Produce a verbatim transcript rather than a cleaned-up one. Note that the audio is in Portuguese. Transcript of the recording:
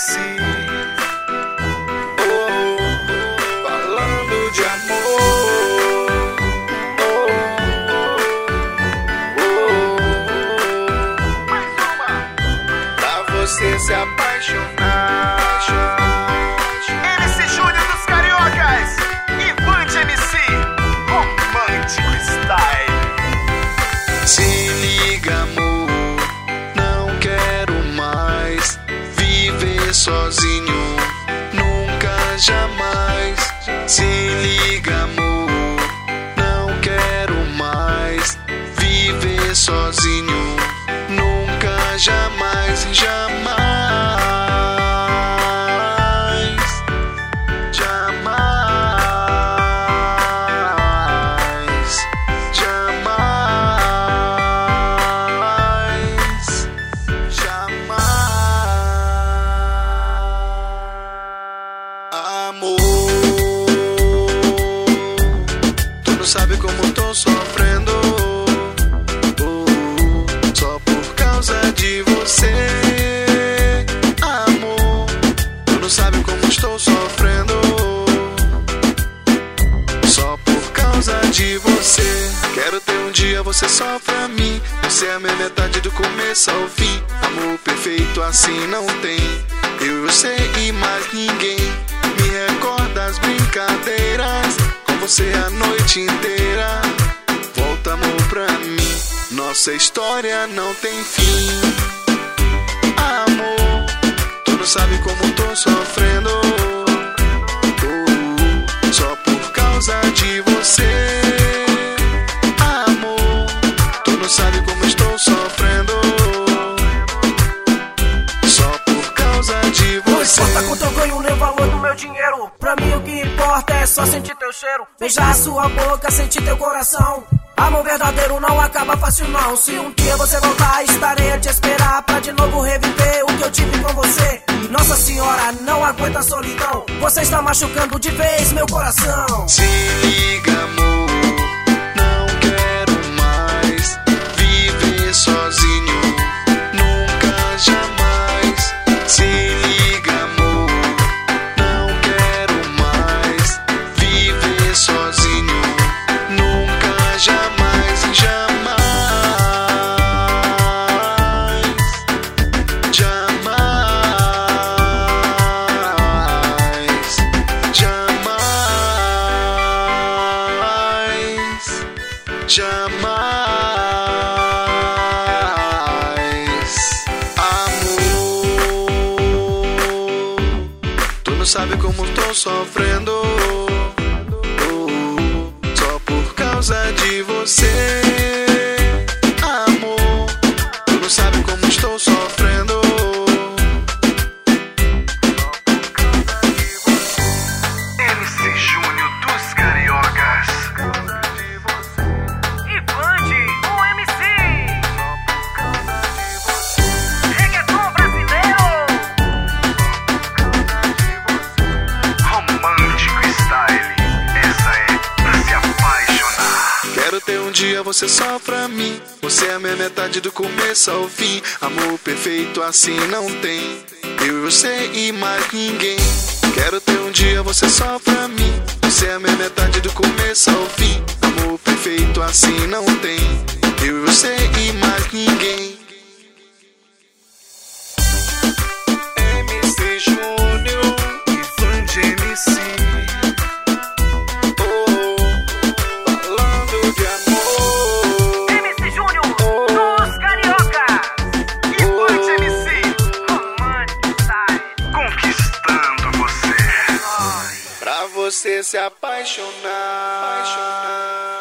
C. Oh, falando de amor. Oh, oh, pra você se apaixonar. M C Júnior dos Cariocas e Band M C, Romântico Style. Se liga, amor, não quero mais viver sozinho, nunca, jamais. Se liga, amor, não quero mais viver sozinho, nunca, jamais, jamais. Amor, tu não sabe como tô sofrendo, oh, só por causa de você. Amor, tu não sabe como estou sofrendo, só por causa de você. Quero ter um dia você só pra mim, você é a minha metade do começo ao fim. Amor perfeito assim não tem, eu sei e mais ninguém. Me recorda as brincadeiras com você a noite inteira. Volta, amor, pra mim, nossa história não tem fim. Amor, tu não sabe como tô sofrendo, oh, só por causa de você. Amor, tu não sabe como estou sofrendo, só por causa de você. Não importa quanto eu ganho nem o valor do meu dinheiro, pra mim o que importa é só sentir teu cheiro, beijar a sua boca, sentir teu coração. Amor verdadeiro não acaba fácil não. Se um dia você voltar, estarei a te esperar pra de novo reviver o que eu tive com você. Nossa senhora, não aguenta a solidão, você está machucando de vez meu coração. Se liga, amor, não quero mais viver sozinho, nunca, jamais. Se liga, amor, não quero mais viver sozinho, nunca, jamais, jamais, jamais, jamais. Amor, tu não sabe como tô sofrendo, oh, só por causa de você. Amor, tu não sabe como estou sofrendo, M C Júnior dos Cariocas e Band, o M C. Reggaeton brasileiro, Romântico Style. Essa é pra se apaixonar. quero ter um dia você só pra mim, você é a minha metade do começo ao fim. Amor perfeito assim não tem, eu, eu sei e mais ninguém. Quero ter um dia você só pra mim, você é a minha metade do começo ao fim. Amor perfeito assim não tem, eu, eu sei e mais ninguém. M C Júnior e Band M C. M C Júnior dos Cariocas e Band M C, Romântico Style. Conquistando você. Pra você se apaixonar.